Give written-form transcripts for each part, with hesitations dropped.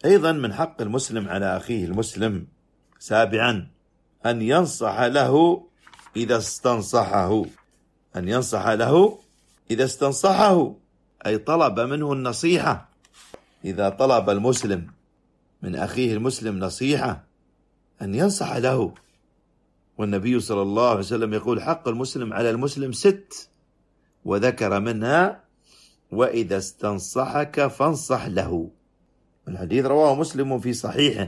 أيضا من حق المسلم على أخيه المسلم سابعا أن ينصح له إذا استنصحه، أن ينصح له إذا استنصحه، أي طلب منه النصيحة. إذا طلب المسلم من أخيه المسلم نصيحة أن ينصح له. والنبي صلى الله عليه وسلم يقول: حق المسلم على المسلم 6، وذكر منها: وإذا استنصحك فانصح له. الحديث رواه مسلم في صحيحه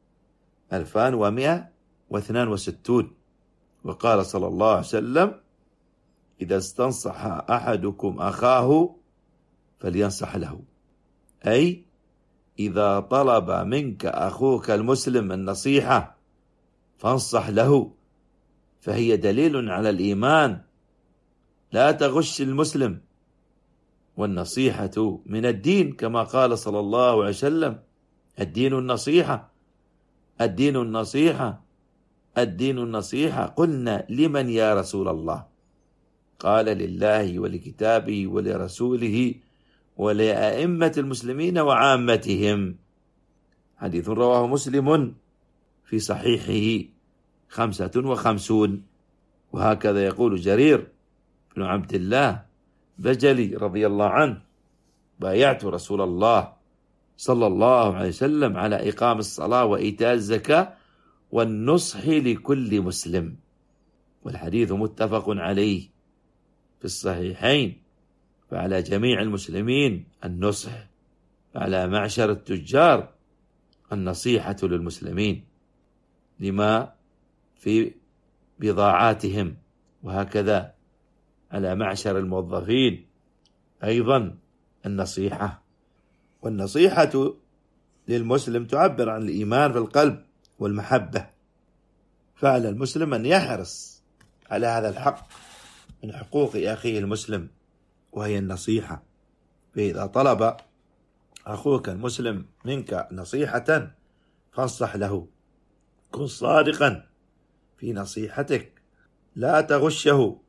2162، وقال صلى الله عليه وسلم: إذا استنصح أحدكم أخاه فلينصح له، أي إذا طلب منك أخوك المسلم النصيحة فانصح له، فهي دليل على الإيمان. لا تغش المسلم، والنصيحة من الدين كما قال صلى الله عليه وسلم: الدين النصيحة، الدين النصيحة، الدين النصيحة. قلنا: لمن يا رسول الله؟ قال: لله ولكتابه ولرسوله ولأئمة المسلمين وعامتهم. حديث رواه مسلم في صحيحه 55. وهكذا يقول جرير بن عبد الله بجلي رضي الله عنه: بايعت رسول الله صلى الله عليه وسلم على إقام الصلاة وإيتاء الزكاة والنصح لكل مسلم. والحديث متفق عليه في الصحيحين. فعلى جميع المسلمين النصح، على معشر التجار النصيحة للمسلمين لما في بضاعاتهم، وهكذا على معشر الموظفين أيضا النصيحة. والنصيحة للمسلم تعبر عن الإيمان في القلب والمحبة. فعلى المسلم أن يحرص على هذا الحق من حقوق أخيه المسلم، وهي النصيحة. فإذا طلب أخوك المسلم منك نصيحة فانصح له، كن صادقا في نصيحتك، لا تغشه